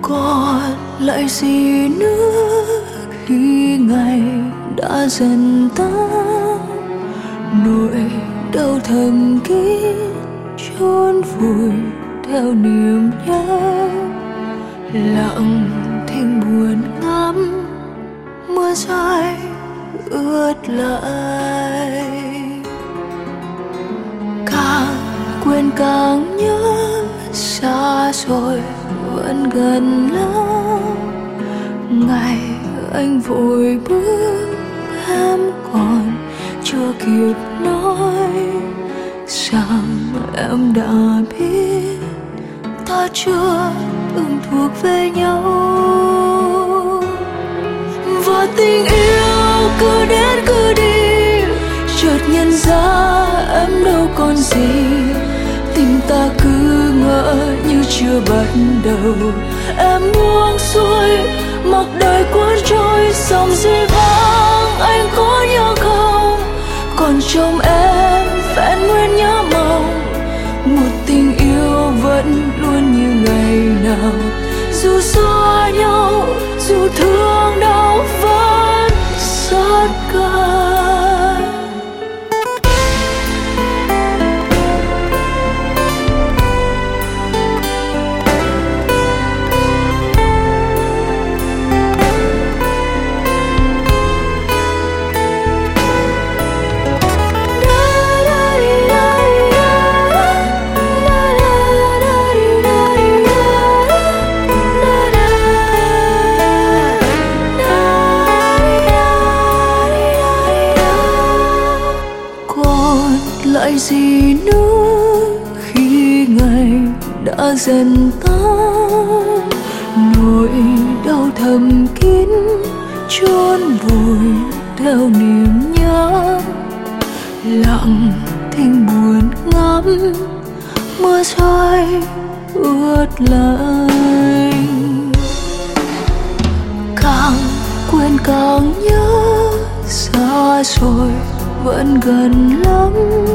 còn lại gì nữa khi ngày đã dần tắt, nỗi đau thầm kín chôn vùi theo niềm nhớ, lặng thinh buồn ngắm mưa rơi ướt lại. Càng quên càng nhớ, xa rồi vẫn gần lắm. Ngày anh vội bước em còn chưa kịp nói rằng em đã biết ta chưa từng thuộc về nhau. Và tình yêu cứ đến cứ đi, chợt nhận ra em đâu còn gì. Tình ta cứ ngỡ như chưa bắt đầu. Em buông xuôi mặc đời cuốn trôi dòng dĩ vãng, anh có nhớ không? Còn trong em vẹn nguyên nhớ mong một tình yêu vẫn luôn như ngày nào. Dù xa nhau, dù thương đau vẫn sát cánh. Lại gì nữa khi ngày đã dần tắt, nỗi đau thầm kín chôn vùi theo niềm nhớ, lặng thinh buồn ngắm mưa rơi ướt lạnh. Càng quên càng nhớ, xa rồi vẫn gần lắm.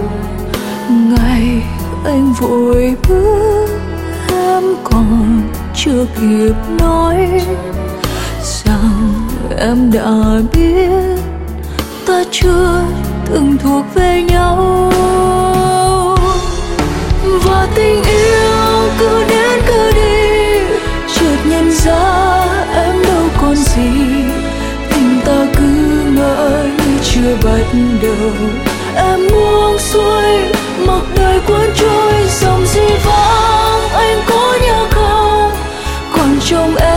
Ngày anh vội bước em còn chưa kịp nói rằng em đã biết ta chưa từng thuộc về nhau. Và tình yêu cứ đến cứ đi, chợt nhận ra em đâu còn gì. Tình ta cứ ngỡ như chưa bắt đầu. Em buông xuôi mặc đời cuốn trôi dòng dĩ vãng, anh có nhớ không? Còn trong em